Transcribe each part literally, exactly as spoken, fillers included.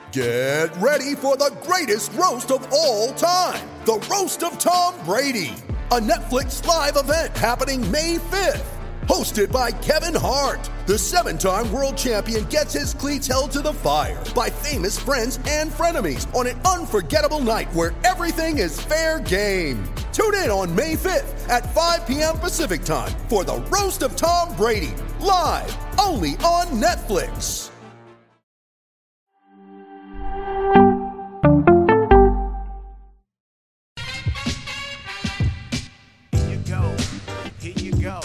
Get ready for the greatest roast of all time, the Roast of Tom Brady, a Netflix live event happening May fifth. Hosted by Kevin Hart, the seven-time world champion gets his cleats held to the fire by famous friends and frenemies on an unforgettable night where everything is fair game. Tune in on May fifth at five p.m. Pacific time for the Roast of Tom Brady, live only on Netflix. Here you go. Here you go.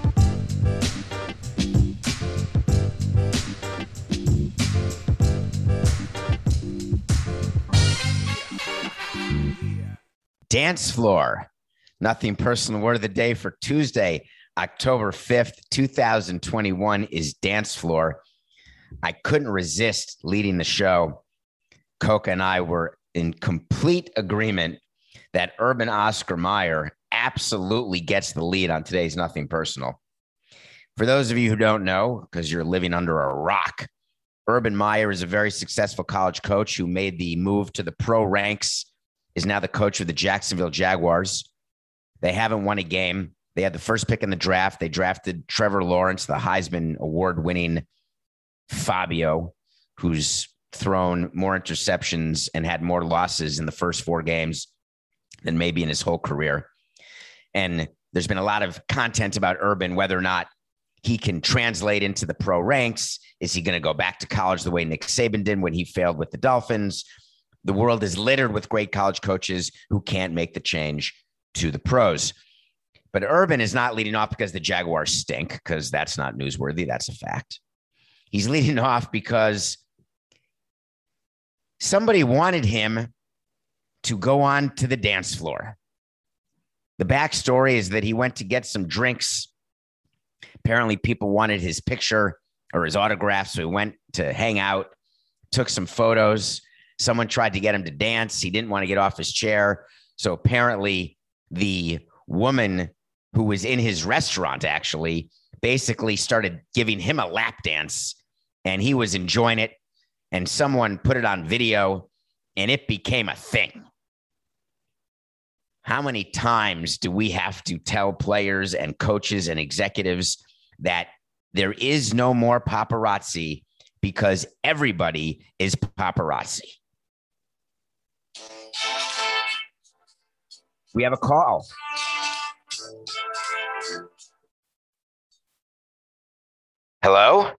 Dance floor. Nothing personal. Word of the day for Tuesday, October fifth, twenty twenty-one is dance floor. I couldn't resist leading the show. Coca and I were in complete agreement that Urban Oscar Meyer absolutely gets the lead on today's Nothing Personal. For those of you who don't know, because you're living under a rock, Urban Meyer is a very successful college coach who made the move to the pro ranks, is now the coach of the Jacksonville Jaguars. They haven't won a game. They had the first pick in the draft. They drafted Trevor Lawrence, the Heisman Award-winning Fabio, who's thrown more interceptions and had more losses in the first four games than maybe in his whole career. And there's been a lot of content about Urban, whether or not he can translate into the pro ranks. Is he going to go back to college the way Nick Saban did when he failed with the Dolphins? The world is littered with great college coaches who can't make the change to the pros. But Urban is not leading off because the Jaguars stink, because that's not newsworthy. That's a fact. He's leading off because somebody wanted him to go on to the dance floor. The backstory is that he went to get some drinks. Apparently, people wanted his picture or his autograph, so he went to hang out, took some photos. Someone tried to get him to dance. He didn't want to get off his chair. So apparently the woman who was in his restaurant actually basically started giving him a lap dance, and he was enjoying it. And someone put it on video, and it became a thing. How many times do we have to tell players and coaches and executives that there is no more paparazzi because everybody is paparazzi? We have a call. Hello?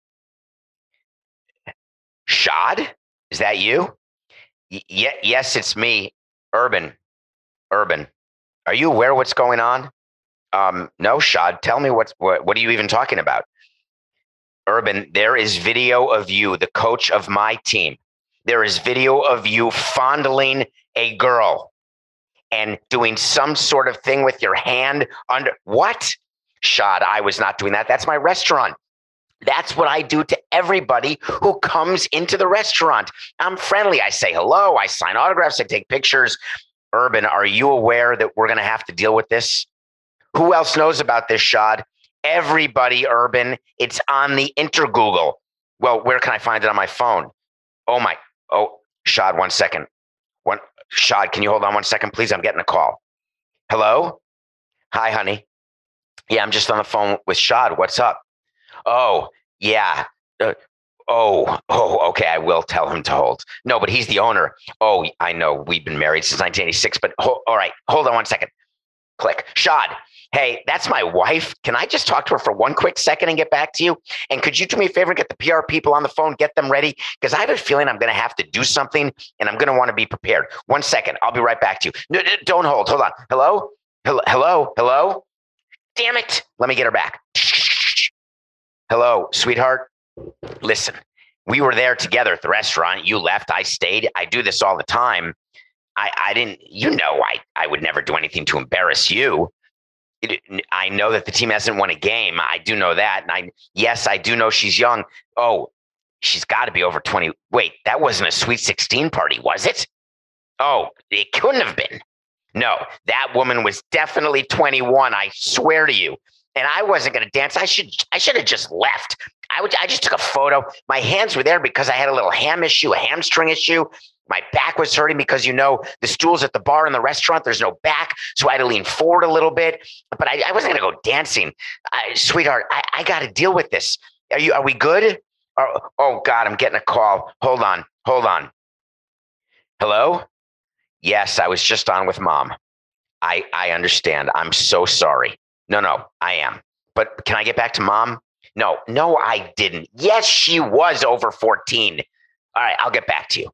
Shad? Is that you? Y- y- yes, it's me. Urban. Urban. Are you aware of what's going on? Um, no, Shad. Tell me what's, what, what are you even talking about? Urban, there is video of you, the coach of my team. There is video of you fondling a girl and doing some sort of thing with your hand under. What? Shad, I was not doing that. That's my restaurant. That's what I do to everybody who comes into the restaurant. I'm friendly. I say hello. I sign autographs. I take pictures. Urban, are you aware that we're going to have to deal with this? Who else knows about this, Shad? Everybody, Urban. It's on the Intergoogle. Well, where can I find it on my phone? Oh, my. Oh, Shad, one second. One, Shad, can you hold on one second, please? I'm getting a call. Hello? Hi, honey. Yeah, I'm just on the phone with Shad. What's up? Oh, yeah. Uh, oh, oh, okay. I will tell him to hold. No, but he's the owner. Oh, I know. We've been married since nineteen eighty-six, but ho- all right. Hold on one second. Click. Shad, hey, that's my wife. Can I just talk to her for one quick second and get back to you? And could you do me a favor and get the P R people on the phone, get them ready? Because I have a feeling I'm going to have to do something and I'm going to want to be prepared. One second. I'll be right back to you. No, no, don't hold. Hold on. Hello? Hello? Hello? Hello? Damn it. Let me get her back. Hello, sweetheart. Listen, we were there together at the restaurant. You left. I stayed. I do this all the time. I, I didn't, you know, I, I would never do anything to embarrass you. It, I know that the team hasn't won a game. I do know that. And I, yes, I do know she's young. Oh, she's got to be over twenty. Wait, that wasn't a Sweet sixteen party, was it? Oh, it couldn't have been. No, that woman was definitely twenty-one. I swear to you. and I wasn't going to dance. I should I should have just left. I would I just took a photo. My hands were there because I had a little ham issue, a hamstring issue. My back was hurting because, you know, the stools at the bar in the restaurant, there's no back. So I had to lean forward a little bit. But I, I wasn't going to go dancing. I, sweetheart, I, I got to deal with this. Are you? Are we good? Oh, oh, God, I'm getting a call. Hold on. Hold on. Hello? Yes, I was just on with Mom. I, I understand. I'm so sorry. No, no, I am. But can I get back to Mom? No, no, I didn't. Yes, she was over fourteen. All right, I'll get back to you.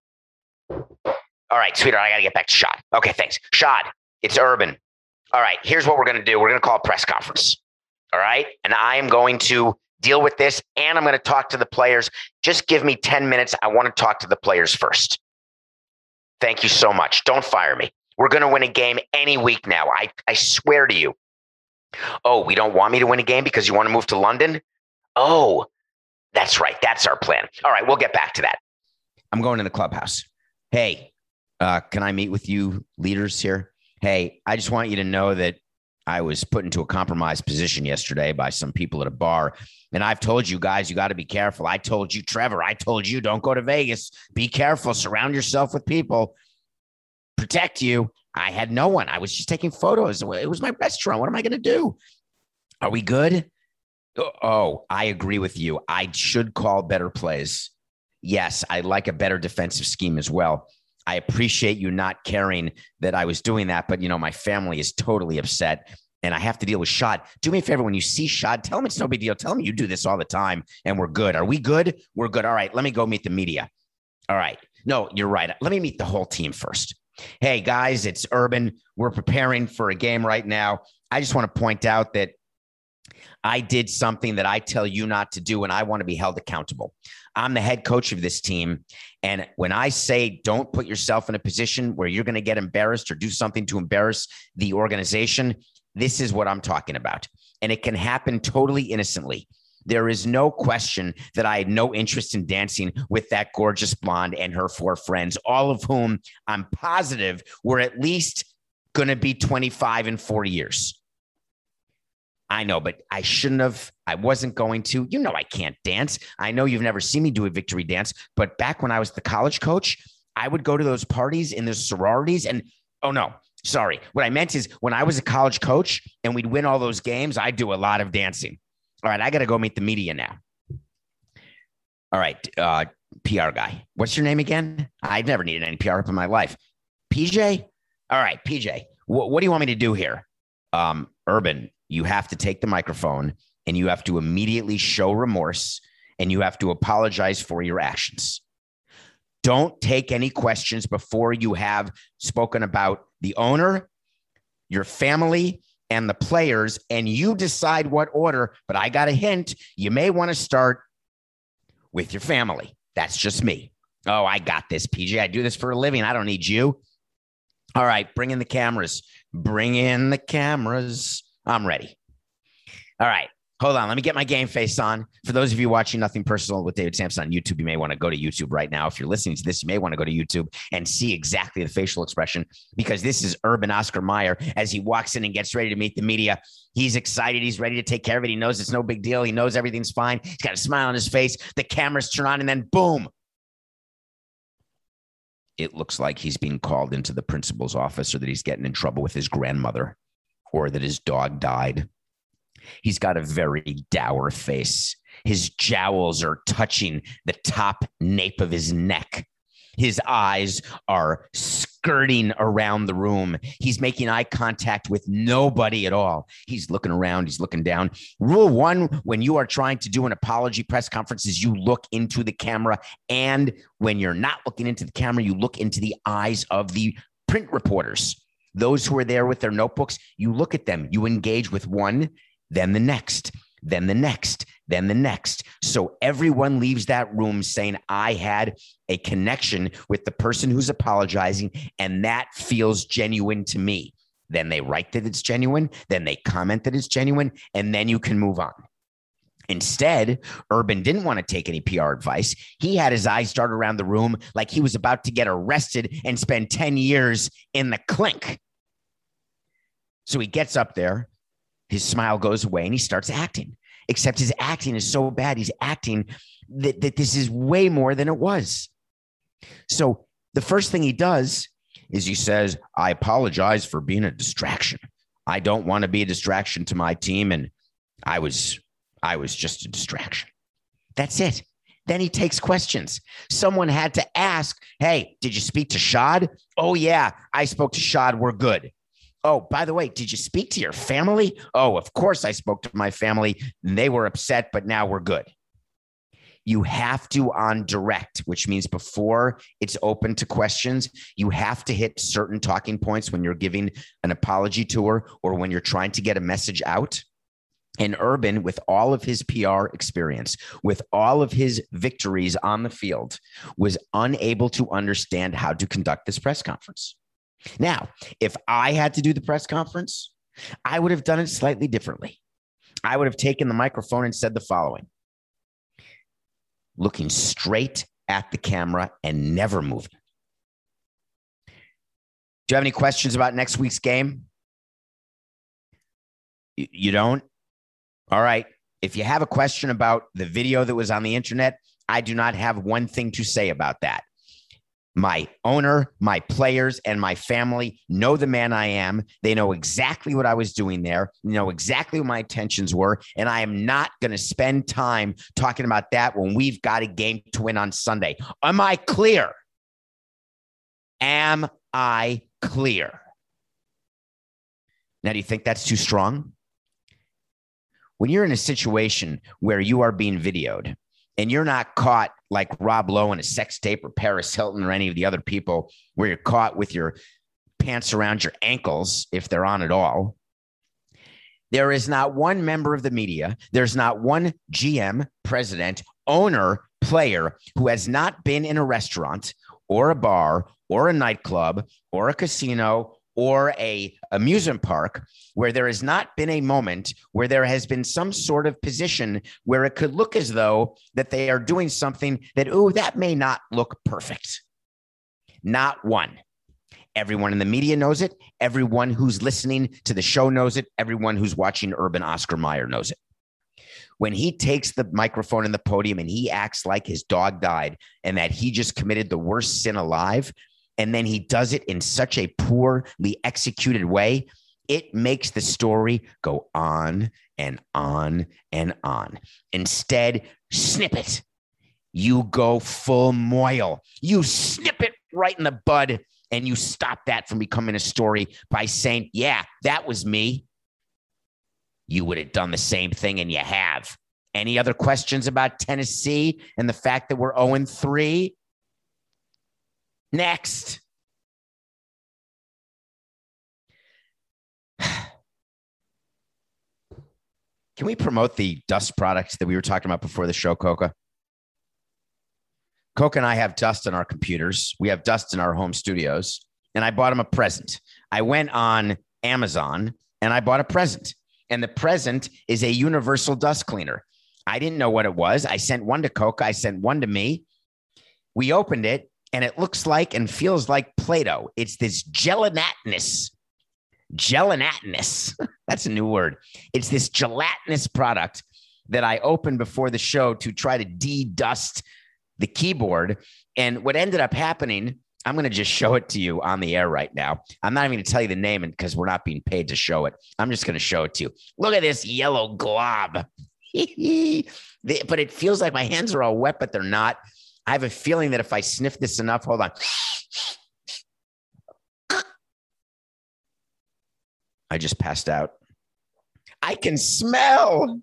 All right, sweetheart, I got to get back to Shad. Okay, thanks. Shad, it's Urban. All right, here's what we're going to do. We're going to call a press conference. All right, and I am going to deal with this, and I'm going to talk to the players. Just give me ten minutes. I want to talk to the players first. Thank you so much. Don't fire me. We're going to win a game any week now. I, I swear to you. Oh, we don't want me to win a game because you want to move to London? Oh, that's right. That's our plan. All right, we'll get back to that. I'm going to the clubhouse. Hey, uh, can I meet with you leaders here? Hey, I just want you to know that I was put into a compromised position yesterday by some people at a bar. And I've told you guys, you got to be careful. I told you, Trevor, I told you, don't go to Vegas. Be careful. Surround yourself with people. Protect you. I had no one. I was just taking photos. It was my restaurant. What am I going to do? Are we good? Oh, I agree with you. I should call better plays. Yes, I like a better defensive scheme as well. I appreciate you not caring that I was doing that, but, you know, my family is totally upset, and I have to deal with Shad. Do me a favor, when you see Shad, tell him it's no big deal. Tell him you do this all the time, and we're good. Are we good? We're good. All right, let me go meet the media. All right. No, you're right. Let me meet the whole team first. Hey, guys, it's Urban. We're preparing for a game right now. I just want to point out that I did something that I tell you not to do, and I want to be held accountable. I'm the head coach of this team. And when I say don't put yourself in a position where you're going to get embarrassed or do something to embarrass the organization, this is what I'm talking about. And it can happen totally innocently. There is no question that I had no interest in dancing with that gorgeous blonde and her four friends, all of whom I'm positive were at least going to be twenty-five and forty years. I know, but I shouldn't have. I wasn't going to. You know, I can't dance. I know you've never seen me do a victory dance, but back when I was the college coach, I would go to those parties in the sororities and, oh no, sorry. What I meant is when I was a college coach and we'd win all those games, I'd do a lot of dancing. All right, I got to go meet the media now. All right, uh, P R guy. What's your name again? I've never needed any P R up in my life. P J? All right, P J, wh- what do you want me to do here? Um, Urban, you have to take the microphone and you have to immediately show remorse and you have to apologize for your actions. Don't take any questions before you have spoken about the owner, your family, and the players, and you decide what order. But I got a hint. You may want to start with your family. That's just me. Oh, I got this, P J. I do this for a living. I don't need you. All right, bring in the cameras. Bring in the cameras. I'm ready. All right. Hold on. Let me get my game face on. For those of you watching Nothing Personal with David Sampson on YouTube, you may want to go to YouTube right now. If you're listening to this, you may want to go to YouTube and see exactly the facial expression, because this is Urban Oscar Mayer as he walks in and gets ready to meet the media. He's excited. He's ready to take care of it. He knows it's no big deal. He knows everything's fine. He's got a smile on his face. The cameras turn on and then boom. It looks like he's being called into the principal's office, or that he's getting in trouble with his grandmother, or that his dog died. He's got a very dour face. His jowls are touching the top nape of his neck. His eyes are skirting around the room. He's making eye contact with nobody at all. He's looking around. He's looking down. Rule one, when you are trying to do an apology press conference, is you look into the camera. And when you're not looking into the camera, you look into the eyes of the print reporters. Those who are there with their notebooks, you look at them. You engage with one, then the next, then the next, then the next. So everyone leaves that room saying, I had a connection with the person who's apologizing, and that feels genuine to me. Then they write that it's genuine, then they comment that it's genuine, and then you can move on. Instead, Urban didn't want to take any P R advice. He had his eyes dart around the room like he was about to get arrested and spend ten years in the clink. So he gets up there. his smile goes away and he starts acting, except his acting is so bad. He's acting that, that this is way more than it was. So the first thing he does is he says, I apologize for being a distraction. I don't want to be a distraction to my team. And I was, I was just a distraction. That's it. Then he takes questions. Someone had to ask, hey, did you speak to Shad? Oh, yeah, I spoke to Shad. We're good. Oh, by the way, did you speak to your family? Oh, of course I spoke to my family. And they were upset, but now we're good. You have to on direct, which means before it's open to questions, you have to hit certain talking points when you're giving an apology tour or when you're trying to get a message out. And Urban, with all of his P R experience, with all of his victories on the field, was unable to understand how to conduct this press conference. Now, if I had to do the press conference, I would have done it slightly differently. I would have taken the microphone and said the following. Looking straight at the camera and never moving. Do you have any questions about next week's game? You don't? All right. If you have a question about the video that was on the internet, I do not have one thing to say about that. My owner, my players, and my family know the man I am. They know exactly what I was doing there, know exactly what my intentions were, and I am not going to spend time talking about that when we've got a game to win on Sunday. Am I clear? Am I clear? Now, do you think that's too strong? When you're in a situation where you are being videoed, and you're not caught like Rob Lowe in a sex tape or Paris Hilton or any of the other people where you're caught with your pants around your ankles, if they're on at all. There is not one member of the media. There's not one G M, president, owner, player who has not been in a restaurant or a bar or a nightclub or a casino or a amusement park where there has not been a moment where there has been some sort of position where it could look as though that they are doing something that, oh, that may not look perfect. Not one. Everyone in the media knows it. Everyone who's listening to the show knows it. Everyone who's watching Urban Oscar Mayer knows it. When he takes the microphone and the podium and he acts like his dog died and that he just committed the worst sin alive, and then he does it in such a poorly executed way, it makes the story go on and on and on. Instead, snip it. You go full Moyle. You snip it right in the bud, and you stop that from becoming a story by saying, yeah, that was me. You would have done the same thing, and you have. Any other questions about Tennessee and the fact that we're oh and three? Next. Can we promote the dust products that we were talking about before the show, Coca? Coca and I have dust in our computers. We have dust in our home studios. And I bought him a present. I went on Amazon and I bought a present. And the present is a universal dust cleaner. I didn't know what it was. I sent one to Coca. I sent one to me. We opened it. And it looks like and feels like Play-Doh. It's this gelatinous, gelatinous. That's a new word. It's this gelatinous product that I opened before the show to try to de-dust the keyboard. And what ended up happening, I'm going to just show it to you on the air right now. I'm not even going to tell you the name because we're not being paid to show it. I'm just going to show it to you. Look at this yellow glob. But it feels like my hands are all wet, but they're not. I have a feeling that if I sniff this enough, hold on. I just passed out. I can smell.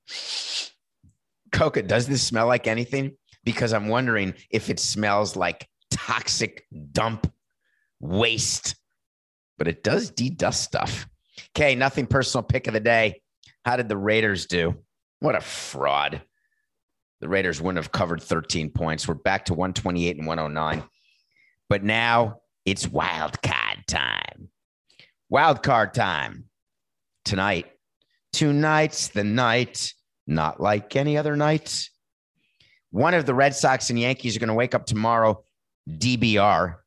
Coca, does this smell like anything? Because I'm wondering if it smells like toxic dump waste, but it does de-dust stuff. Okay, nothing personal pick of the day. How did the Raiders do? What a fraud. The Raiders wouldn't have covered thirteen points. We're back to one twenty-eight and one oh nine. But now it's wild card time. Wild card time. Tonight. Tonight's the night. Not like any other night. One of the Red Sox and Yankees are going to wake up tomorrow, D B R,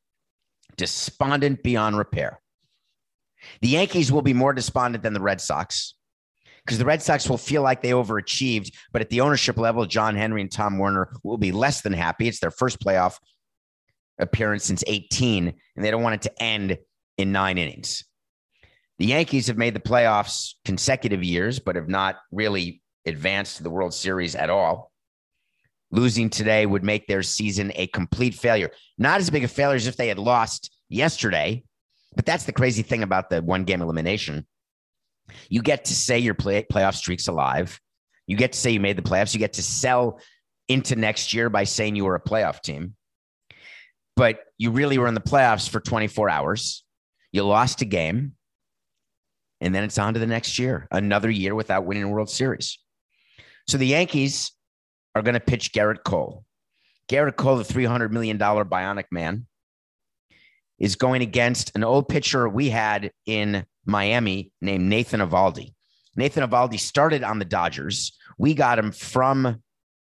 despondent beyond repair. The Yankees will be more despondent than the Red Sox. because the Red Sox will feel like they overachieved, but at the ownership level, John Henry and Tom Werner will be less than happy. It's their first playoff appearance since eighteen, and they don't want it to end in nine innings. The Yankees have made the playoffs consecutive years, but have not really advanced to the World Series at all. Losing today would make their season a complete failure. Not as big a failure as if they had lost yesterday, but that's the crazy thing about the one-game elimination. You get to say your play, playoff streak's alive. You get to say you made the playoffs. You get to sell into next year by saying you were a playoff team. But you really were in the playoffs for twenty-four hours. You lost a game. And then it's on to the next year, another year without winning a World Series. So the Yankees are going to pitch Garrett Cole. Garrett Cole, the three hundred million dollars bionic man, is going against an old pitcher we had in Miami named Nathan Eovaldi. Nathan Eovaldi started on the Dodgers. We got him from,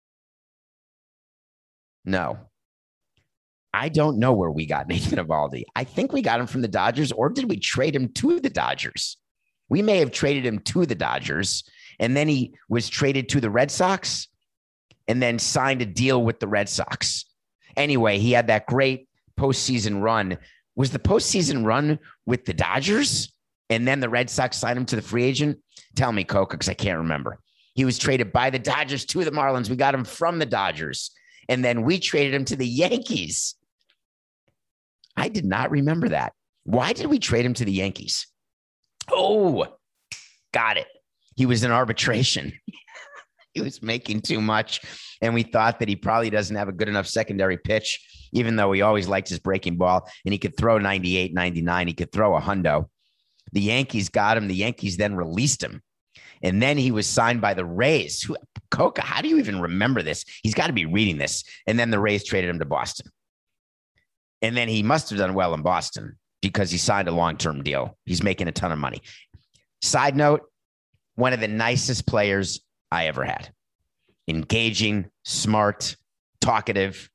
no, I don't know where we got Nathan Eovaldi. I think we got him from the Dodgers, or did we trade him to the Dodgers? We may have traded him to the Dodgers, and then he was traded to the Red Sox and then signed a deal with the Red Sox. Anyway, he had that great postseason run. Was the postseason run with the Dodgers? And then the Red Sox signed him to the free agent? Tell me, Coca, because I can't remember. He was traded by the Dodgers to the Marlins. We got him from the Dodgers. And then we traded him to the Yankees. I did not remember that. Why did we trade him to the Yankees? Oh, got it. He was in arbitration. He was making too much. And we thought that he probably doesn't have a good enough secondary pitch, even though he always liked his breaking ball. And he could throw ninety-eight, ninety-nine. He could throw a hundo. The Yankees got him. The Yankees then released him. And then he was signed by the Rays. Who, Coca, how do you even remember this? He's got to be reading this. And then the Rays traded him to Boston. And then he must have done well in Boston because he signed a long-term deal. He's making a ton of money. Side note, one of the nicest players I ever had. Engaging, smart, talkative,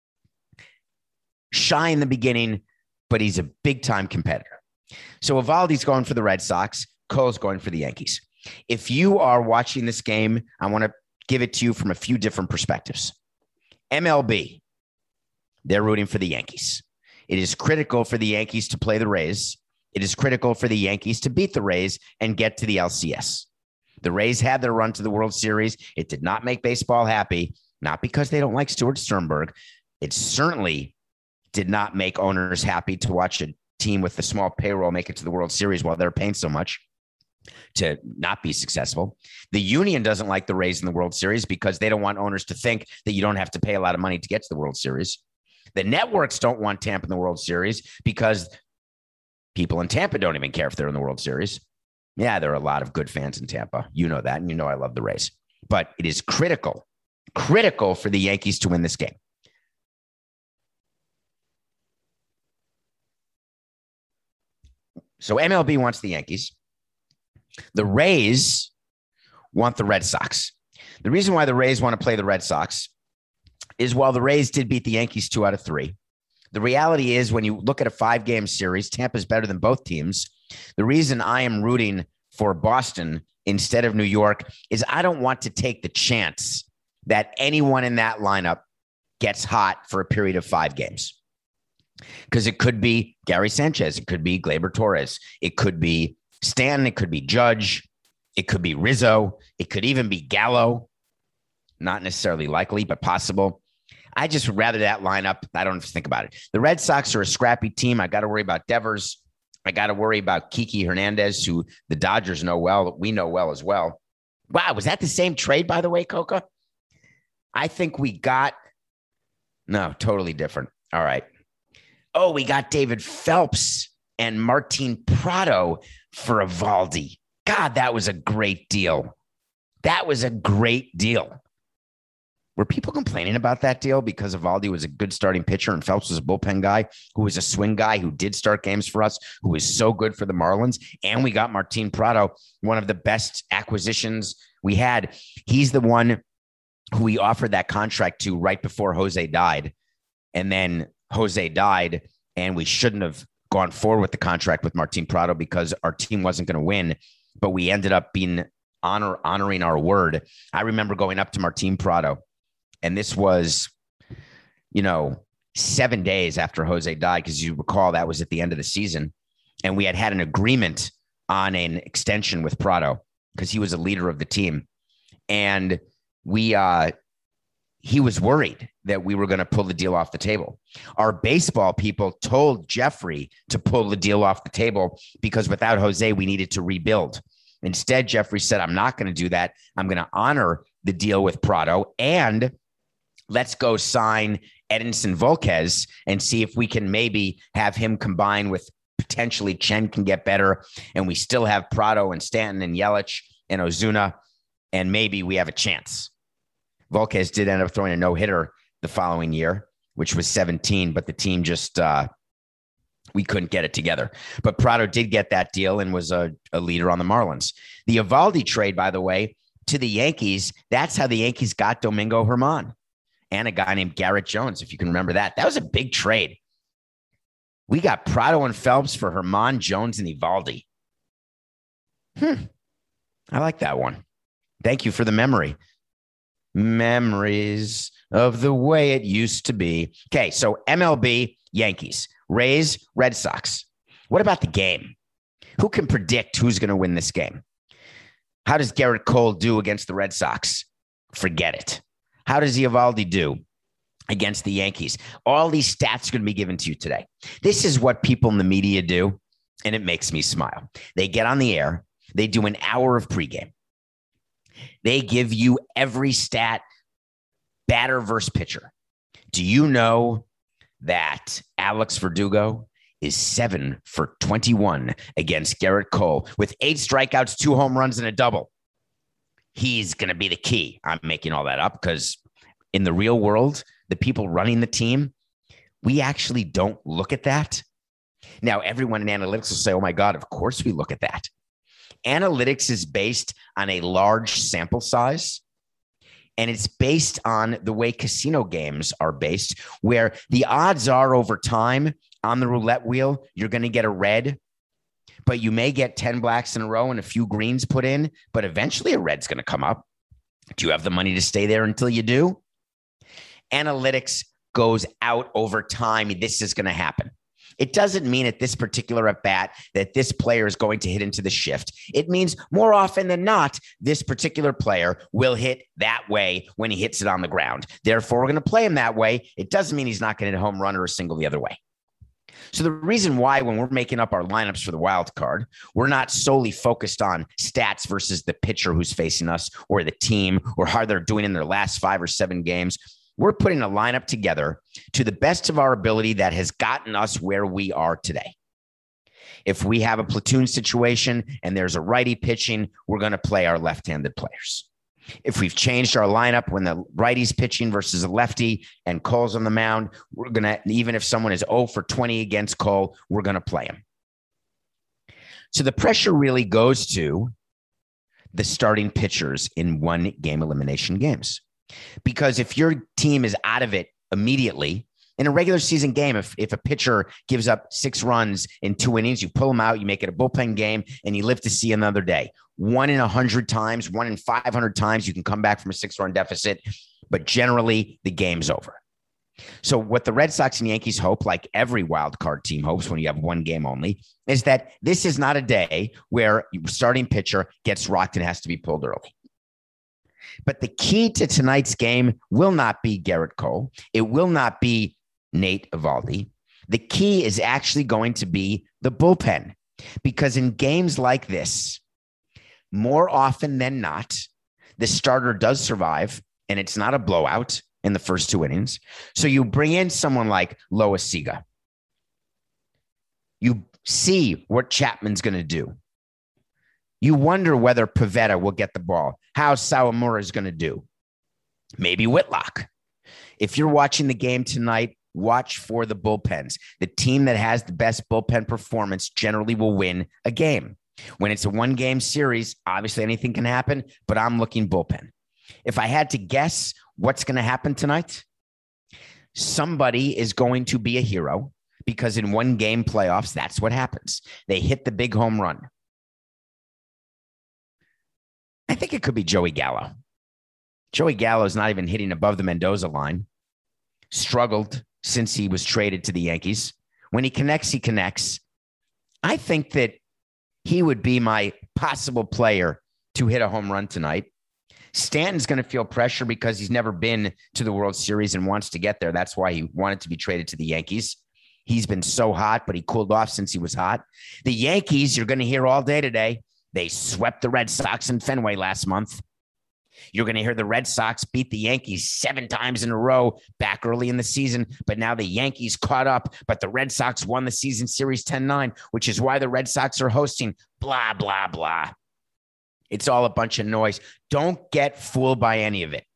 shy in the beginning, but he's a big-time competitor. So Eovaldi's going for the Red Sox. Cole's going for the Yankees. If you are watching this game, I want to give it to you from a few different perspectives. M L B, they're rooting for the Yankees. It is critical for the Yankees to play the Rays. It is critical for the Yankees to beat the Rays and get to the L C S. The Rays had their run to the World Series. It did not make baseball happy, not because they don't like Stuart Sternberg. It certainly did not make owners happy to watch a team with a small payroll make it to the World Series while they're paying so much to not be successful. The union doesn't like the Rays in the World Series because they don't want owners to think that you don't have to pay a lot of money to get to the World Series. The networks don't want Tampa in the World Series because people in Tampa don't even care if they're in the World Series. Yeah, there are a lot of good fans in Tampa. You know that, and you know I love the Rays. But it is critical, critical for the Yankees to win this game. So M L B wants the Yankees. The Rays want the Red Sox. The reason why the Rays want to play the Red Sox is while the Rays did beat the Yankees two out of three, the reality is when you look at a five-game series, Tampa's better than both teams. The reason I am rooting for Boston instead of New York is I don't want to take the chance that anyone in that lineup gets hot for a period of five games. Because it could be Gary Sanchez. It could be Gleyber Torres. It could be Stanton. It could be Judge. It could be Rizzo. It could even be Gallo. Not necessarily likely, but possible. I just would rather that lineup. I don't have to think about it. The Red Sox are a scrappy team. I got to worry about Devers. I got to worry about Kiki Hernandez, who the Dodgers know well. We know well as well. Wow, was that the same trade, by the way, Coca? I think we got – no, totally different. All right. Oh, we got David Phelps and Martin Prado for Eovaldi. God, that was a great deal. That was a great deal. Were people complaining about that deal because Eovaldi was a good starting pitcher and Phelps was a bullpen guy who was a swing guy who did start games for us, who was so good for the Marlins? And we got Martin Prado, one of the best acquisitions we had. He's the one who we offered that contract to right before Jose died. And then Jose died, and we shouldn't have gone forward with the contract with Martin Prado because our team wasn't going to win. But we ended up being honor honoring our word. I remember going up to Martin Prado, and this was, you know, seven days after Jose died, because you recall that was at the end of the season, and we had had an agreement on an extension with Prado because he was a leader of the team, and we uh, he was worried that we were going to pull the deal off the table. Our baseball people told Jeffrey to pull the deal off the table because without Jose, we needed to rebuild. Instead, Jeffrey said, I'm not going to do that. I'm going to honor the deal with Prado, and let's go sign Edinson Volquez and see if we can maybe have him combine with potentially Chen can get better. And we still have Prado and Stanton and Yelich and Ozuna, and maybe we have a chance. Volquez did end up throwing a no-hitter the following year, which was seventeen, but the team just, uh, we couldn't get it together. But Prado did get that deal and was a, a leader on the Marlins. The Eovaldi trade, by the way, to the Yankees, that's how the Yankees got Domingo Germán and a guy named Garrett Jones, if you can remember that. That was a big trade. We got Prado and Phelps for Germán, Jones, and Eovaldi. Hmm. I like that one. Thank you for the memory. Memories of the way it used to be. Okay, so M L B, Yankees, Rays, Red Sox. What about the game? Who can predict who's going to win this game? How does Garrett Cole do against the Red Sox? Forget it. How does Eovaldi do against the Yankees? All these stats are going to be given to you today. This is what people in the media do, and it makes me smile. They get on the air. They do an hour of pregame. They give you every stat, batter versus pitcher. Do you know that Alex Verdugo is seven for twenty-one against Garrett Cole with eight strikeouts, two home runs, and a double? He's going to be the key. I'm making all that up because in the real world, the people running the team, we actually don't look at that. Now, everyone in analytics will say, oh my God, of course we look at that. Analytics is based on a large sample size, and it's based on the way casino games are based, where the odds are over time on the roulette wheel, you're going to get a red, but you may get ten blacks in a row and a few greens put in, but eventually a red's going to come up. Do you have the money to stay there until you do? Analytics goes out over time. This is going to happen. It doesn't mean at this particular at bat that this player is going to hit into the shift. It means more often than not, this particular player will hit that way when he hits it on the ground. Therefore, we're going to play him that way. It doesn't mean he's not going to hit a home run or a single the other way. So the reason why when we're making up our lineups for the wild card, we're not solely focused on stats versus the pitcher who's facing us or the team or how they're doing in their last five or seven games. We're putting a lineup together to the best of our ability that has gotten us where we are today. If we have a platoon situation and there's a righty pitching, we're going to play our left-handed players. If we've changed our lineup when the righty's pitching versus a lefty and Cole's on the mound, we're going to, even if someone is zero for twenty against Cole, we're going to play him. So the pressure really goes to the starting pitchers in one game elimination games. Because if your team is out of it immediately in a regular season game, if, if a pitcher gives up six runs in two innings, you pull them out, you make it a bullpen game, and you live to see another day. One in a hundred times, one in five hundred times, you can come back from a six run deficit, but generally the game's over. So what the Red Sox and Yankees hope, like every wild card team hopes when you have one game only, is that this is not a day where your starting pitcher gets rocked and has to be pulled early. But the key to tonight's game will not be Garrett Cole. It will not be Nate Eovaldi. The key is actually going to be the bullpen, because in games like this, more often than not, the starter does survive, and it's not a blowout in the first two innings. So you bring in someone like Loaiziga. You see what Chapman's going to do. You wonder whether Pivetta will get the ball, how Sawamura is going to do. Maybe Whitlock. If you're watching the game tonight, watch for the bullpens. The team that has the best bullpen performance generally will win a game. When it's a one-game series, obviously anything can happen, but I'm looking bullpen. If I had to guess what's going to happen tonight, somebody is going to be a hero, because in one-game playoffs, that's what happens. They hit the big home run. I think it could be Joey Gallo. Joey Gallo is not even hitting above the Mendoza line. Struggled since he was traded to the Yankees. When he connects, he connects. I think that he would be my possible player to hit a home run tonight. Stanton's going to feel pressure because he's never been to the World Series and wants to get there. That's why he wanted to be traded to the Yankees. He's been so hot, but he cooled off since he was hot. The Yankees, you're going to hear all day today, they swept the Red Sox in Fenway last month. You're going to hear the Red Sox beat the Yankees seven times in a row back early in the season, but now the Yankees caught up, but the Red Sox won the season series ten nine, which is why the Red Sox are hosting blah, blah, blah. It's all a bunch of noise. Don't get fooled by any of it.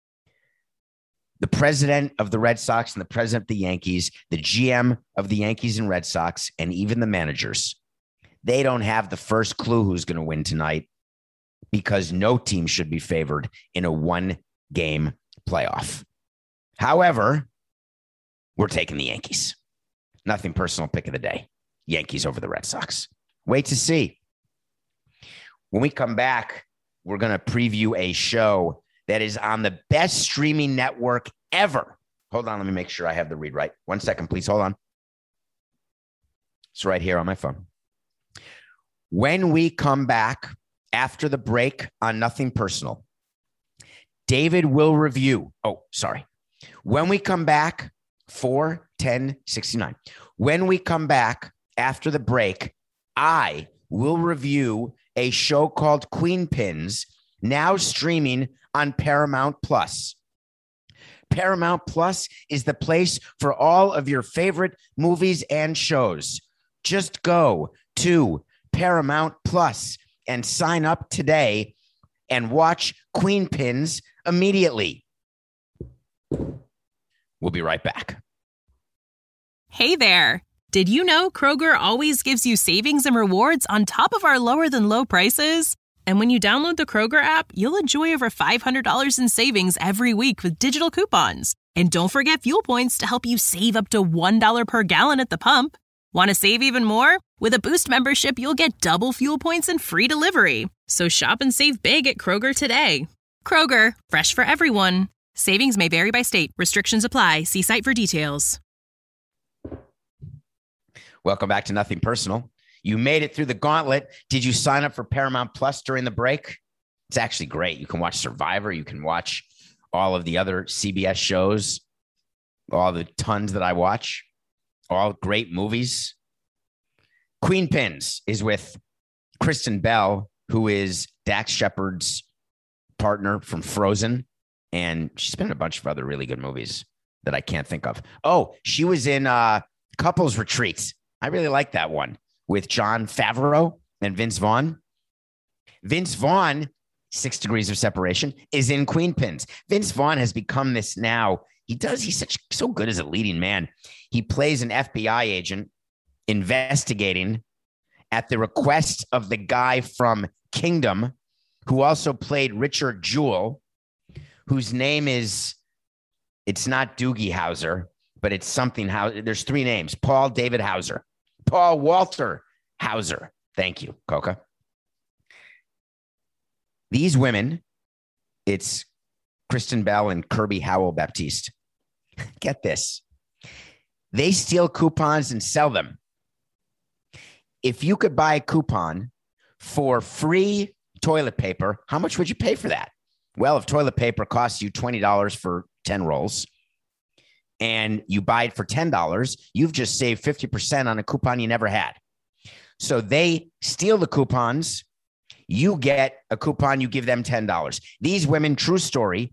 The president of the Red Sox and the president of the Yankees, the G M of the Yankees and Red Sox, and even the managers, they don't have the first clue who's going to win tonight because no team should be favored in a one-game playoff. However, we're taking the Yankees. Nothing personal, pick of the day. Yankees over the Red Sox. Wait to see. When we come back, we're going to preview a show that is on the best streaming network ever. Hold on, let me make sure I have the read right. One second, please. Hold on. It's right here on my phone. When we come back after the break on Nothing Personal, David will review. Oh, sorry. When we come back, four ten sixty-nine. When we come back after the break, I will review a show called Queen Pins, now streaming on Paramount Plus. Paramount Plus is the place for all of your favorite movies and shows. Just go to Paramount Plus and sign up today and watch Queen Pins immediately. We'll be right back. Hey there. Did you know Kroger always gives you savings and rewards on top of our lower than low prices? And when you download the Kroger app, you'll enjoy over five hundred dollars in savings every week with digital coupons. And don't forget fuel points to help you save up to one dollar per gallon at the pump. Want to save even more? With a Boost membership, you'll get double fuel points and free delivery. So shop and save big at Kroger today. Kroger, fresh for everyone. Savings may vary by state. Restrictions apply. See site for details. Welcome back to Nothing Personal. You made it through the gauntlet. Did you sign up for Paramount Plus during the break? It's actually great. You can watch Survivor. You can watch all of the other C B S shows, all the tons that I watch, all great movies. Queen Pins is with Kristen Bell, who is Dax Shepard's partner from Frozen. And she's been in a bunch of other really good movies that I can't think of. Oh, she was in uh, Couples Retreat. I really like that one with Jon Favreau and Vince Vaughn. Vince Vaughn, Six Degrees of Separation, is in Queen Pins. Vince Vaughn has become this now. He does. He's such so good as a leading man. He plays an F B I agent investigating at the request of the guy from Kingdom, who also played Richard Jewell, whose name is, it's not Doogie Howser, but it's something. How there's three names: Paul David Hauser, Paul Walter Hauser. Thank you, Coca. These women, it's Kristen Bell and Kirby Howell Baptiste. Get this. They steal coupons and sell them. If you could buy a coupon for free toilet paper, how much would you pay for that? Well, if toilet paper costs you twenty dollars for ten rolls and you buy it for ten dollars, you've just saved fifty percent on a coupon you never had. So they steal the coupons. You get a coupon, you give them ten dollars. These women, true story,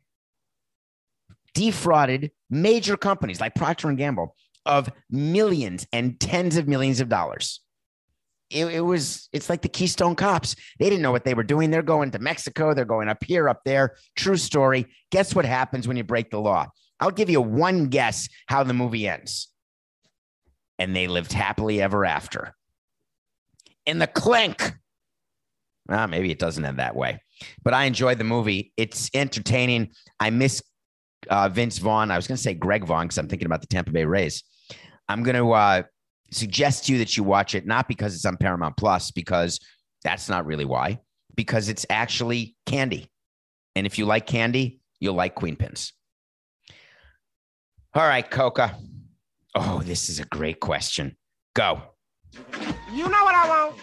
defrauded major companies like Procter and Gamble of millions and tens of millions of dollars. It, it was, it's like the Keystone Cops. They didn't know what they were doing. They're going to Mexico. They're going up here, up there. True story. Guess what happens when you break the law? I'll give you one guess how the movie ends. And they lived happily ever after. In the clink. Ah, maybe it doesn't end that way. But I enjoyed the movie. It's entertaining. I miss uh, Vince Vaughn. I was going to say Greg Vaughn because I'm thinking about the Tampa Bay Rays. I'm going to uh, suggest to you that you watch it, not because it's on Paramount Plus, because that's not really why, because it's actually candy. And if you like candy, you'll like Queen Pins. All right, Coca. Oh, this is a great question. Go. You know what I want?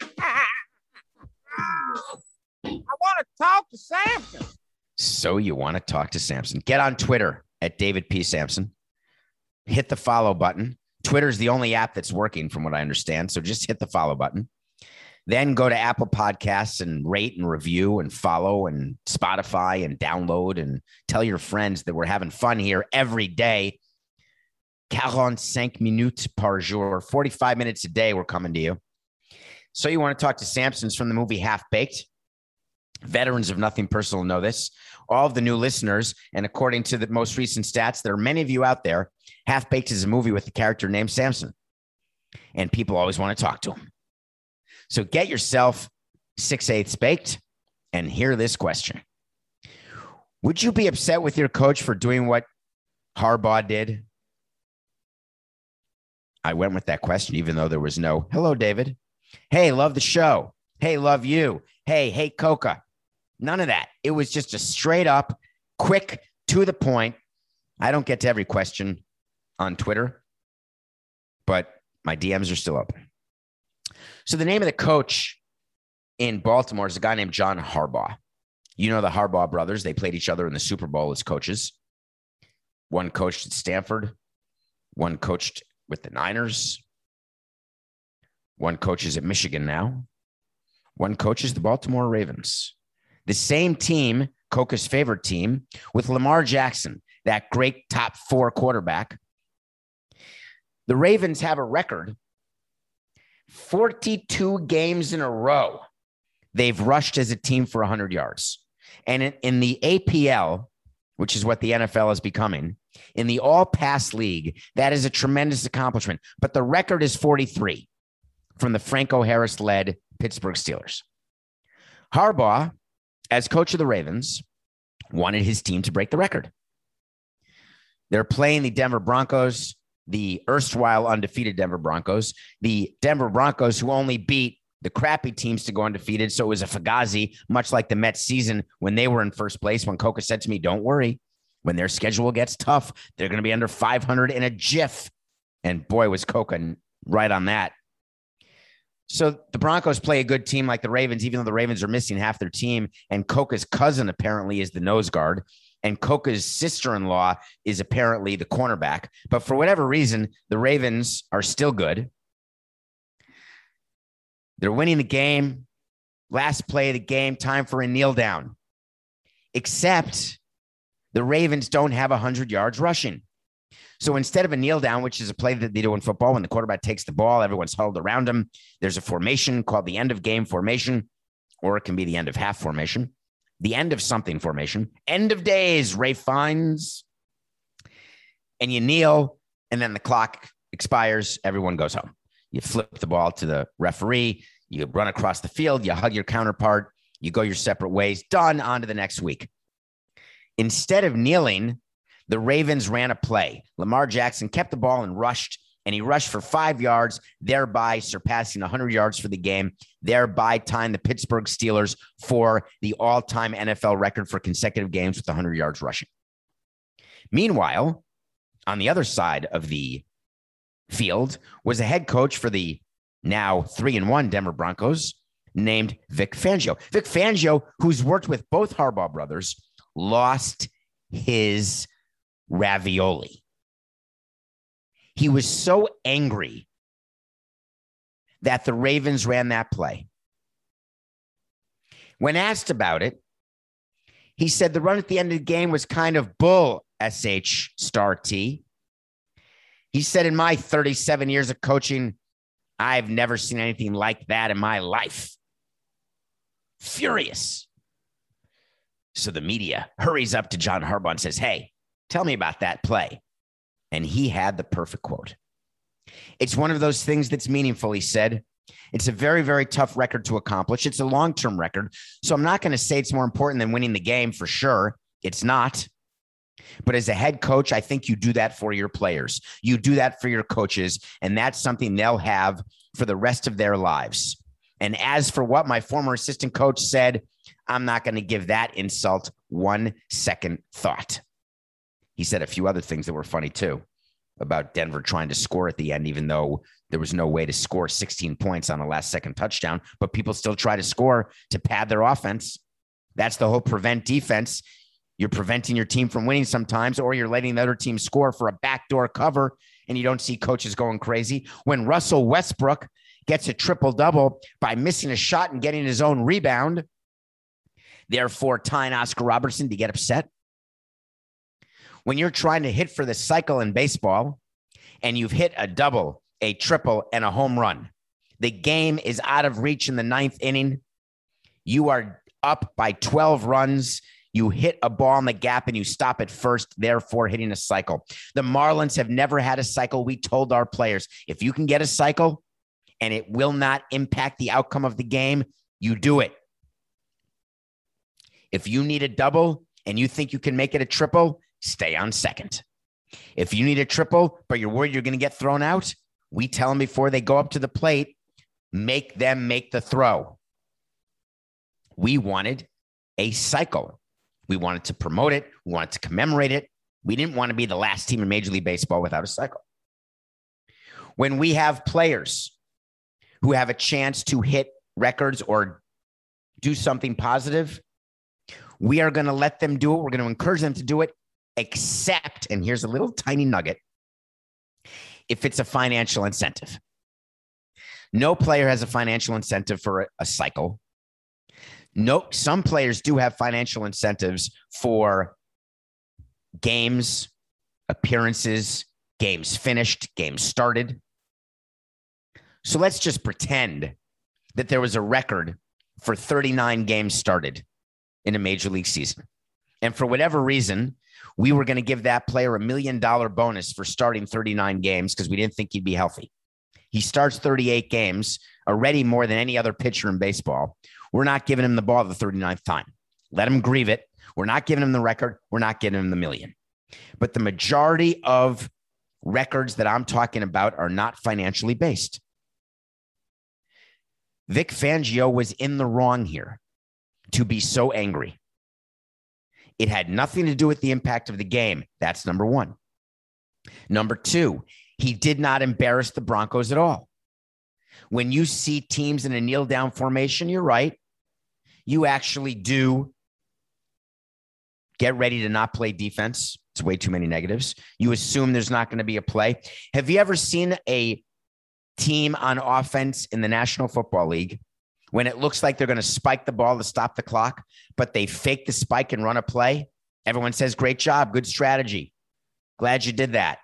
I want to talk to Samson. So you want to talk to Samson. Get on Twitter at David P. Samson. Hit the follow button. Twitter's the only app that's working from what I understand. So just hit the follow button. Then go to Apple Podcasts and rate and review and follow and Spotify and download and tell your friends that we're having fun here every day. forty-five minutes par jour, forty-five minutes a day, we're coming to you. So you want to talk to Samson's from the movie Half Baked. Veterans of Nothing Personal know this. All of the new listeners, and according to the most recent stats, there are many of you out there. Half Baked is a movie with a character named Samson, and people always want to talk to him. So get yourself six-eighths baked and hear this question. Would you be upset with your coach for doing what Harbaugh did? I went with that question, even though there was no, hello, David. Hey, love the show. Hey, love you. Hey, hey, Coca. None of that. It was just a straight up, quick, to the point. I don't get to every question on Twitter, but my D Ms are still open. So the name of the coach in Baltimore is a guy named John Harbaugh. You know the Harbaugh brothers. They played each other in the Super Bowl as coaches. One coached at Stanford. One coached with the Niners. One coaches at Michigan now. One coaches the Baltimore Ravens. The same team, Coca's favorite team, with Lamar Jackson, that great top four quarterback. The Ravens have a record. forty-two games in a row, they've rushed as a team for one hundred yards. And in, in the A P L, which is what the N F L is becoming, in the all-pass league, that is a tremendous accomplishment. But the record is forty-three from the Franco Harris-led Pittsburgh Steelers. Harbaugh, as coach of the Ravens, wanted his team to break the record. They're playing the Denver Broncos, the erstwhile undefeated Denver Broncos, the Denver Broncos who only beat the crappy teams to go undefeated. So it was a fugazi, much like the Mets season when they were in first place, when Coca said to me, don't worry, when their schedule gets tough, they're going to be under five hundred in a jiff. And boy, was Coca right on that. So the Broncos play a good team like the Ravens, even though the Ravens are missing half their team. And Coca's cousin apparently is the nose guard. And Coca's sister-in-law is apparently the cornerback. But for whatever reason, the Ravens are still good. They're winning the game. Last play of the game, time for a kneel down. Except the Ravens don't have one hundred yards rushing. So instead of a kneel down, which is a play that they do in football, when the quarterback takes the ball, everyone's huddled around him. There's a formation called the end of game formation, or it can be the end of half formation, the end of something formation, end of days, Ray Fiennes. And you kneel, and then the clock expires. Everyone goes home. You flip the ball to the referee. You run across the field. You hug your counterpart. You go your separate ways. Done. On to the next week. Instead of kneeling, the Ravens ran a play. Lamar Jackson kept the ball and rushed, and he rushed for five yards, thereby surpassing one hundred yards for the game, thereby tying the Pittsburgh Steelers for the all-time N F L record for consecutive games with one hundred yards rushing. Meanwhile, on the other side of the field was a head coach for the now three and one Denver Broncos named Vic Fangio. Vic Fangio, who's worked with both Harbaugh brothers, lost his ravioli. He was so angry that the Ravens ran that play. When asked about it, he said the run at the end of the game was kind of bull, S H star T. He said, in my thirty-seven years of coaching, I've never seen anything like that in my life. Furious. So the media hurries up to John Harbaugh and says, hey, tell me about that play. And he had the perfect quote. It's one of those things that's meaningful, he said. It's a very, very tough record to accomplish. It's a long-term record. So I'm not going to say it's more important than winning the game for sure. It's not. But as a head coach, I think you do that for your players. You do that for your coaches. And that's something they'll have for the rest of their lives. And as for what my former assistant coach said, I'm not going to give that insult one second thought. He said a few other things that were funny too, about Denver trying to score at the end, even though there was no way to score sixteen points on a last second touchdown, but people still try to score to pad their offense. That's the whole prevent defense. You're preventing your team from winning sometimes, or you're letting the other team score for a backdoor cover, and you don't see coaches going crazy. When Russell Westbrook gets a triple-double by missing a shot and getting his own rebound, therefore tying Oscar Robertson to get upset. When you're trying to hit for the cycle in baseball and you've hit a double, a triple, and a home run, the game is out of reach in the ninth inning. You are up by twelve runs. You hit a ball in the gap and you stop at first, therefore hitting a cycle. The Marlins have never had a cycle. We told our players, if you can get a cycle and it will not impact the outcome of the game, you do it. If you need a double and you think you can make it a triple, stay on second. If you need a triple, but you're worried you're going to get thrown out, we tell them before they go up to the plate, make them make the throw. We wanted a cycle. We wanted to promote it. We wanted to commemorate it. We didn't want to be the last team in Major League Baseball without a cycle. When we have players who have a chance to hit records or do something positive, we are going to let them do it. We're going to encourage them to do it, except, and here's a little tiny nugget, if it's a financial incentive. No player has a financial incentive for a, a cycle. No, some players do have financial incentives for games, appearances, games finished, games started. So let's just pretend that there was a record for thirty-nine games started in a major league season. And for whatever reason, we were going to give that player a million dollar bonus for starting thirty-nine games because we didn't think he'd be healthy. He starts thirty-eight games, already more than any other pitcher in baseball. We're not giving him the ball the thirty-ninth time. Let him grieve it. We're not giving him the record. We're not giving him the million. But the majority of records that I'm talking about are not financially based. Vic Fangio was in the wrong here to be so angry. It had nothing to do with the impact of the game. That's number one. Number two, he did not embarrass the Broncos at all. When you see teams in a kneel down formation, you're right. You actually do get ready to not play defense. It's way too many negatives. You assume there's not going to be a play. Have you ever seen a team on offense in the National Football League when it looks like they're going to spike the ball to stop the clock, but they fake the spike and run a play? Everyone says, great job, good strategy. Glad you did that.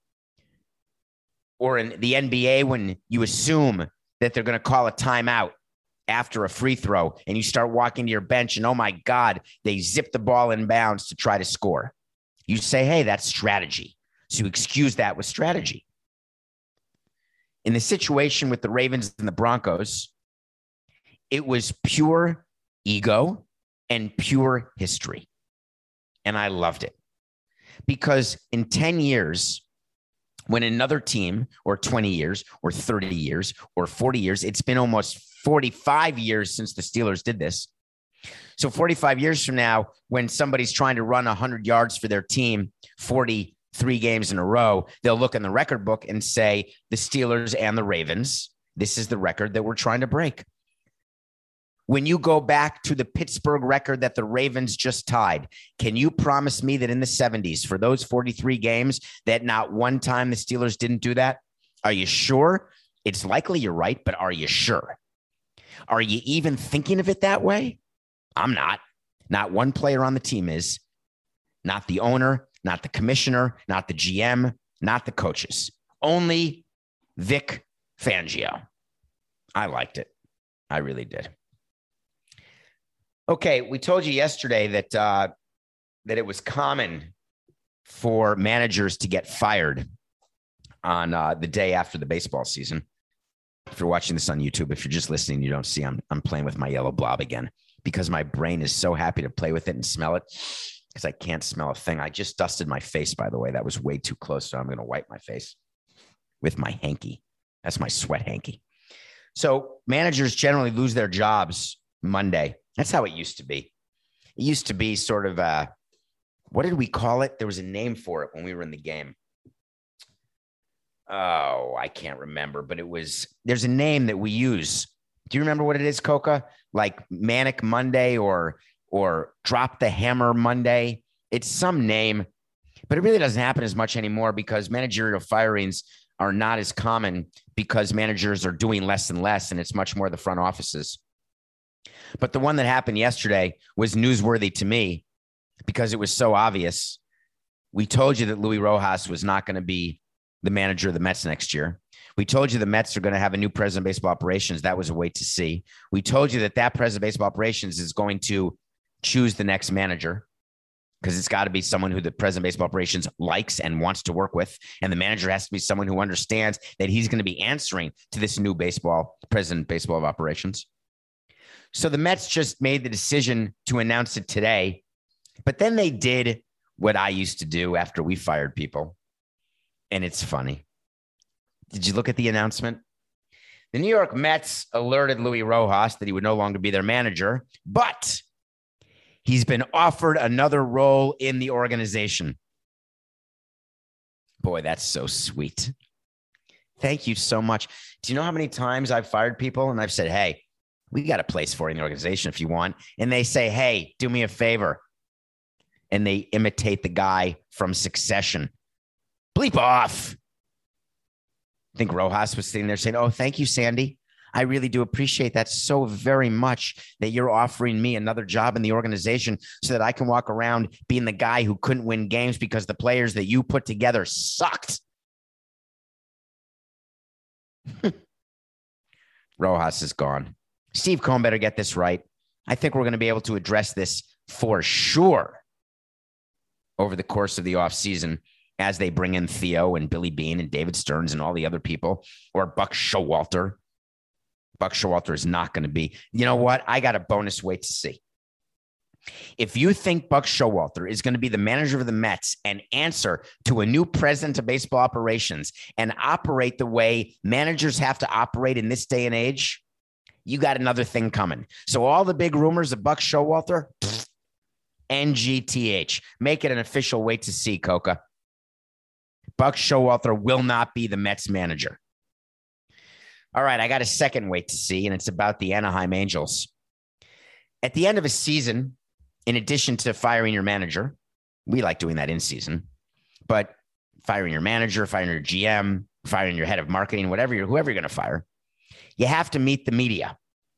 Or in the N B A, when you assume that they're going to call a timeout after a free throw and you start walking to your bench and, oh my God, they zip the ball in bounds to try to score. You say, hey, that's strategy. So you excuse that with strategy. In the situation with the Ravens and the Broncos, it was pure ego and pure history. And I loved it because in ten years, when another team, or twenty years, or thirty years, or forty years, it's been almost forty-five years since the Steelers did this. So forty-five years from now, when somebody's trying to run one hundred yards for their team, forty-three games in a row, they'll look in the record book and say, the Steelers and the Ravens, this is the record that we're trying to break. When you go back to the Pittsburgh record that the Ravens just tied, can you promise me that in the seventies, for those forty-three games, that not one time the Steelers didn't do that? Are you sure? It's likely you're right, but are you sure? Are you even thinking of it that way? I'm not. Not one player on the team is. Not the owner, not the commissioner, not the G M, not the coaches. Only Vic Fangio. I liked it. I really did. Okay, we told you yesterday that uh, that it was common for managers to get fired on uh, the day after the baseball season. If you're watching this on YouTube, if you're just listening, you don't see I'm I'm playing with my yellow blob again because my brain is so happy to play with it and smell it because I can't smell a thing. I just dusted my face, by the way. That was way too close, so I'm going to wipe my face with my hanky. That's my sweat hanky. So managers generally lose their jobs Monday. That's how it used to be. It used to be sort of a, what did we call it? There was a name for it when we were in the game. Oh, I can't remember, but it was, there's a name that we use. Do you remember what it is, Coca? Like Manic Monday or, or Drop the Hammer Monday. It's some name, but it really doesn't happen as much anymore because managerial firings are not as common because managers are doing less and less, and it's much more the front offices. But the one that happened yesterday was newsworthy to me because it was so obvious. We told you that Luis Rojas was not going to be the manager of the Mets next year. We told you the Mets are going to have a new president of baseball operations. That was a wait to see. We told you that that president of baseball operations is going to choose the next manager because it's got to be someone who the president of baseball operations likes and wants to work with. And the manager has to be someone who understands that he's going to be answering to this new baseball president of baseball of operations. So the Mets just made the decision to announce it today, but then they did what I used to do after we fired people. And it's funny. Did you look at the announcement? The New York Mets alerted Luis Rojas that he would no longer be their manager, but he's been offered another role in the organization. Boy, that's so sweet. Thank you so much. Do you know how many times I've fired people and I've said, hey, we got a place for you in the organization if you want. And they say, hey, do me a favor. And they imitate the guy from Succession. Bleep off. I think Rojas was sitting there saying, oh, thank you, Sandy. I really do appreciate that so very much that you're offering me another job in the organization so that I can walk around being the guy who couldn't win games because the players that you put together sucked. Rojas is gone. Steve Cohen better get this right. I think we're going to be able to address this for sure over the course of the offseason as they bring in Theo and Billy Beane and David Stearns and all the other people, or Buck Showalter. Buck Showalter is not going to be. You know what? I got a bonus wait to see. If you think Buck Showalter is going to be the manager of the Mets and answer to a new president of baseball operations and operate the way managers have to operate in this day and age, you got another thing coming. So all the big rumors of Buck Showalter, N G T H. Make it an official wait to see, Coca. Buck Showalter will not be the Mets manager. All right, I got a second wait to see, and it's about the Anaheim Angels. At the end of a season, in addition to firing your manager, we like doing that in season, but firing your manager, firing your G M, firing your head of marketing, whatever you're, whoever you're going to fire, you have to meet the media.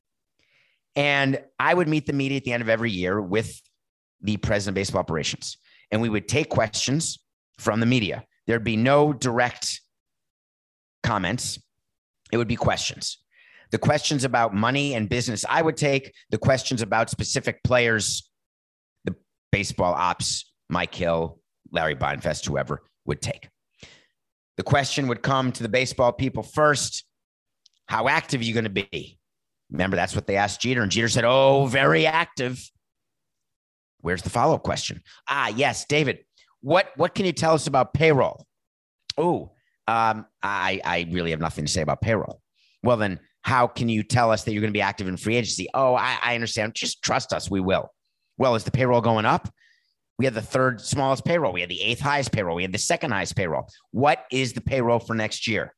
And I would meet the media at the end of every year with the president of baseball operations, and we would take questions from the media. There'd be no direct comments. It would be questions. The questions about money and business, I would take. The questions about specific players, the baseball ops, Mike Hill, Larry Beinfest, whoever would take. The question would come to the baseball people first. How active are you going to be? Remember, that's what they asked Jeter. And Jeter said, oh, very active. Where's the follow-up question? Ah, yes, David. What what can you tell us about payroll? Oh, um, I, I really have nothing to say about payroll. Well, then how can you tell us that you're going to be active in free agency? Oh, I, I understand. Just trust us. We will. Well, is the payroll going up? We had the third smallest payroll. We had the eighth highest payroll. We had the second highest payroll. What is the payroll for next year?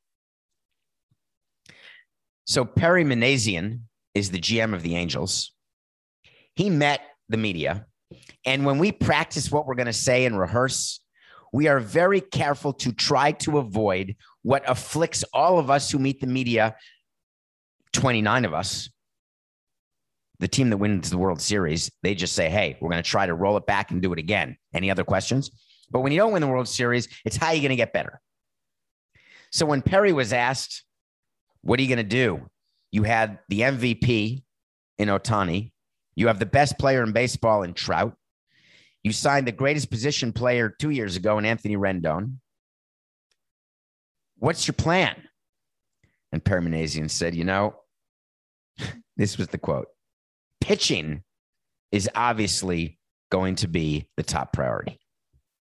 So Perry Manassian is the G M of the Angels. He met the media. And when we practice what we're going to say and rehearse, we are very careful to try to avoid what afflicts all of us who meet the media, twenty-nine of us. The team that wins the World Series, they just say, hey, we're going to try to roll it back and do it again. Any other questions? But when you don't win the World Series, it's how you're going to get better. So when Perry was asked, what are you going to do? You had the M V P in Ohtani. You have the best player in baseball in Trout. You signed the greatest position player two years ago in Anthony Rendon. What's your plan? And Perry Manassian said, you know, this was the quote. Pitching is obviously going to be the top priority.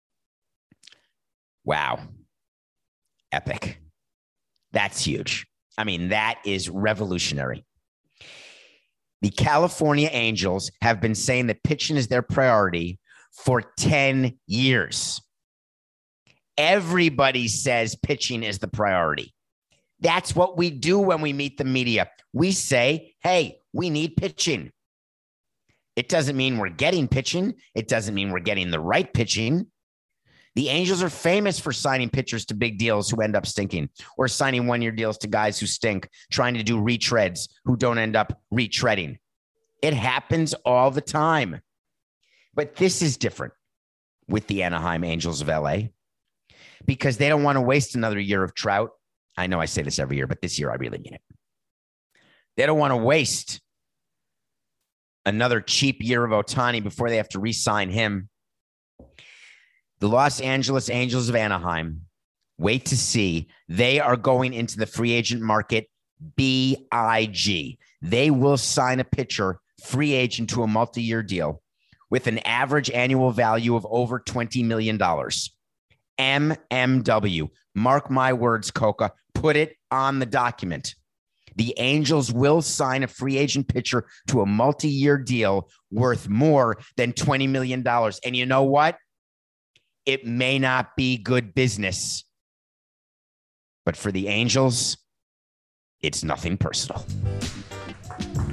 Wow. Epic. That's huge. I mean, that is revolutionary. The California Angels have been saying that pitching is their priority for ten years. Everybody says pitching is the priority. That's what we do when we meet the media. We say, hey, we need pitching. It doesn't mean we're getting pitching. It doesn't mean we're getting the right pitching. The Angels are famous for signing pitchers to big deals who end up stinking, or signing one-year deals to guys who stink, trying to do retreads who don't end up retreading. It happens all the time. But this is different with the Anaheim Angels of L A because they don't want to waste another year of Trout. I know I say this every year, but this year I really mean it. They don't want to waste another cheap year of Ohtani before they have to re-sign him. The Los Angeles Angels of Anaheim, wait to see. They are going into the free agent market B I G. They will sign a pitcher, free agent, to a multi-year deal with an average annual value of over twenty million dollars. M M W. Mark my words, Coca. Put it on the document. The Angels will sign a free agent pitcher to a multi-year deal worth more than twenty million dollars. And you know what? It may not be good business, but for the Angels, it's nothing personal.